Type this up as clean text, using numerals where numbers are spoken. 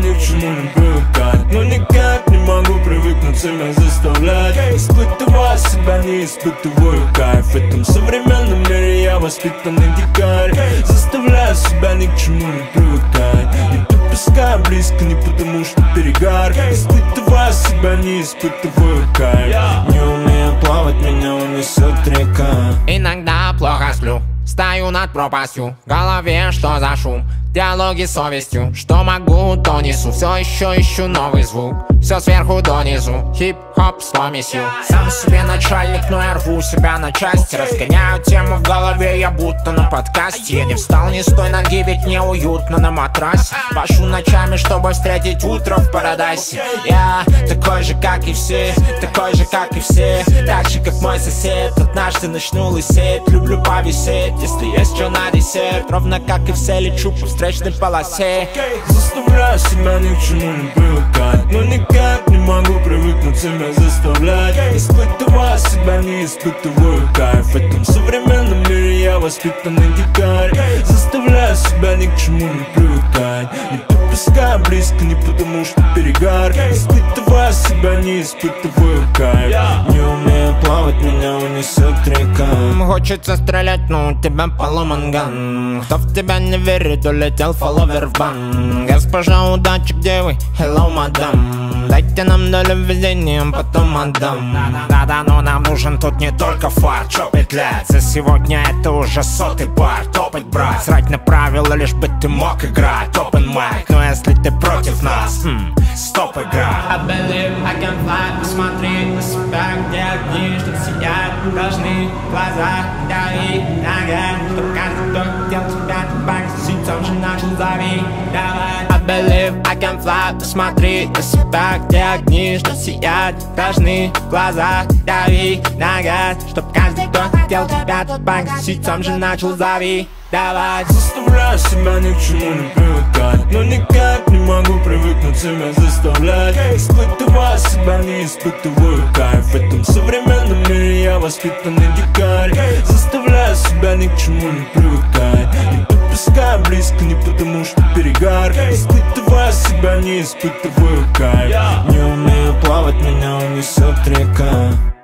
ни к чему не привыкать, но никак не могу привыкнуть себя заставлять. Испытывая себя, не испытываю кайф. В этом современном мире я воспитанный дикарь. Заставляю себя ни к чему не привыкать, не подпускаю близко, не потому что перегар. Испытывая себя, не испытываю кайф. Не умею плавать, меня унесет река. Иногда плохо сплю, стою над пропастью, в голове что за шум, диалоги с совестью. Что могу, то несу, все еще ищу новый звук. Все сверху донизу, хип-хоп с помесью. Сам себе начальник, но я рву себя на части. Разгоняю тему в голове, я будто на подкасте. Я не встал ни с той ноги, ведь мне уютно на матрасе. Пашу ночами, чтобы встретить утро в парадайсе. Я такой же, как и все, такой же, как и все. Так же, как мой сосед, однажды начну лысеть. Люблю повисеть, если есть что на десерт. Ровно как и все, лечу по встречной полосе. Заставляю себя ни к чему не привыкать, но никак не могу привыкнуть себя заставлять. Испытывая себя, не испытываю кайф. В этом современном мире я воспитанный дикарь. Заставляю себя ни к чему не привыкать, не подпускаю близко, не потому что перегар. Испытывая себя, не испытываю кайф. Не умею плавать, меня унесет река. Хочется стрелять, но у тебя поломан ган. Кто в тебя не верит, улетел фолловер в бан. Госпожа удачи, где вы? Hello, мадам. Дайте нам долю везения, потом отдам. Да-да, но нам нужен тут не только фарт. Чё петлять? За сегодня это уже 100-й бар. Топать, брат, срать на правила, лишь бы ты мог играть. Open mic, но если ты против нас, стоп, игра. I believe I can fly. Посмотри на себя, где огни, что сияют, должны глаза, дави, нога. Чтоб каждый, кто хотел тебя погасить, сам же начал зови. Давай. I believe I can fly. Посмотри на себя, где огни, что сияют, должны глаза, дави, нога. Чтоб каждый, кто хотел тебя погасить, сам же начал зови. Давай. Заставляю себя ни к чему не привыкать, но никак не могу привыкнуть себя заставлять. Испытывая себя, не испытываю кайф. В этом современном мире я воспитанный дикарь. Заставляю себя ни к чему не привыкать, не подпускаю близко, не потому что перегар. Испытывая себя, не испытываю кайф. Не умею плавать, меня унесет река.